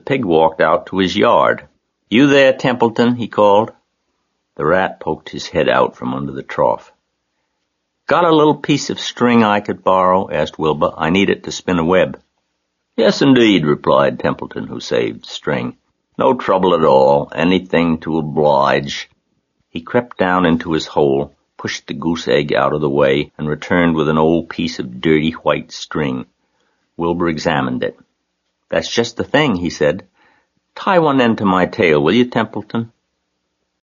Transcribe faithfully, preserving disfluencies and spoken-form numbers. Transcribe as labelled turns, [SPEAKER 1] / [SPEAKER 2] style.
[SPEAKER 1] pig walked out to his yard. "You there, Templeton?" he called. The rat poked his head out from under the trough. "Got a little piece of string I could borrow?" asked Wilbur. "I need it to spin a web." "Yes, indeed," replied Templeton, who saved string. "No trouble at all. Anything to oblige." He crept down into his hole, pushed the goose egg out of the way, and returned with an old piece of dirty white string. Wilbur examined it. "That's just the thing," he said. "Tie one end to my tail, will you, Templeton?"